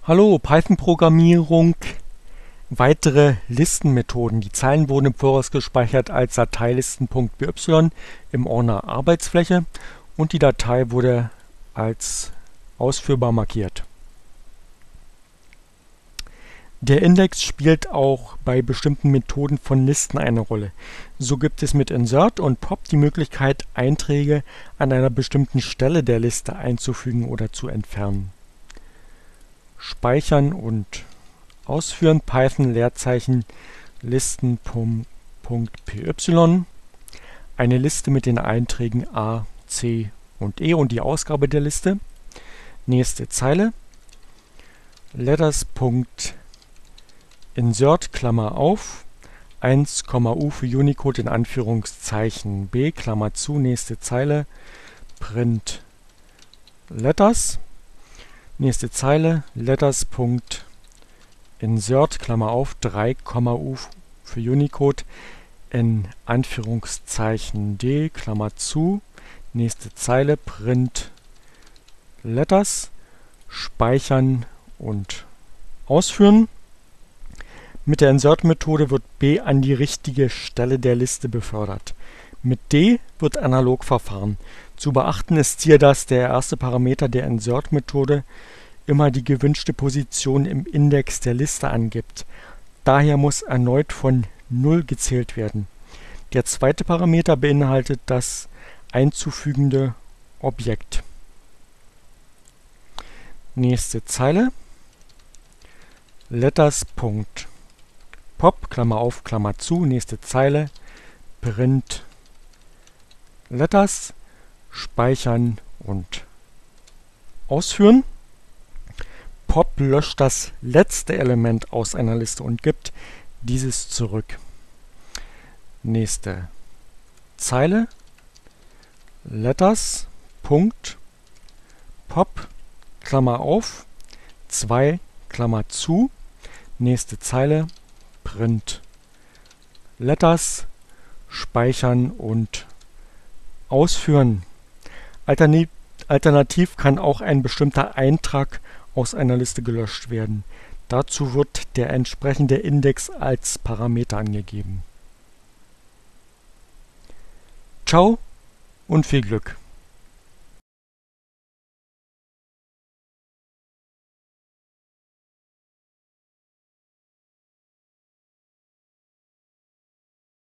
Hallo, Python-Programmierung, weitere Listenmethoden. Die Zeilen wurden im Voraus gespeichert als Dateilisten.py im Ordner Arbeitsfläche und die Datei wurde als ausführbar markiert. Der Index spielt auch bei bestimmten Methoden von Listen eine Rolle. So gibt es mit Insert und Pop die Möglichkeit, Einträge an einer bestimmten Stelle der Liste einzufügen oder zu entfernen. Speichern und ausführen, Python Leerzeichen Listen.py, eine Liste mit den Einträgen A, C und E und die Ausgabe der Liste. Nächste Zeile, letters.insert, Klammer auf, 1, U für Unicode in Anführungszeichen B, Klammer zu, nächste Zeile, print letters. Nächste Zeile, letters.insert, Klammer auf, 3, U für Unicode in Anführungszeichen D, Klammer zu. Nächste Zeile, print letters, speichern und ausführen. Mit der Insert-Methode wird B an die richtige Stelle der Liste befördert. Mit D wird analog verfahren. Zu beachten ist hier, dass der erste Parameter der Insert-Methode immer die gewünschte Position im Index der Liste angibt. Daher muss erneut von 0 gezählt werden. Der zweite Parameter beinhaltet das einzufügende Objekt. Nächste Zeile, letters.pop, Klammer auf, Klammer zu, nächste Zeile, print letters, speichern und ausführen. Pop löscht das letzte Element aus einer Liste und gibt dieses zurück. Nächste Zeile, letters.pop, Klammer auf, 2, Klammer zu, nächste Zeile, print letters, speichern und ausführen. Alternativ kann auch ein bestimmter Eintrag aus einer Liste gelöscht werden. Dazu wird der entsprechende Index als Parameter angegeben. Ciao und viel Glück!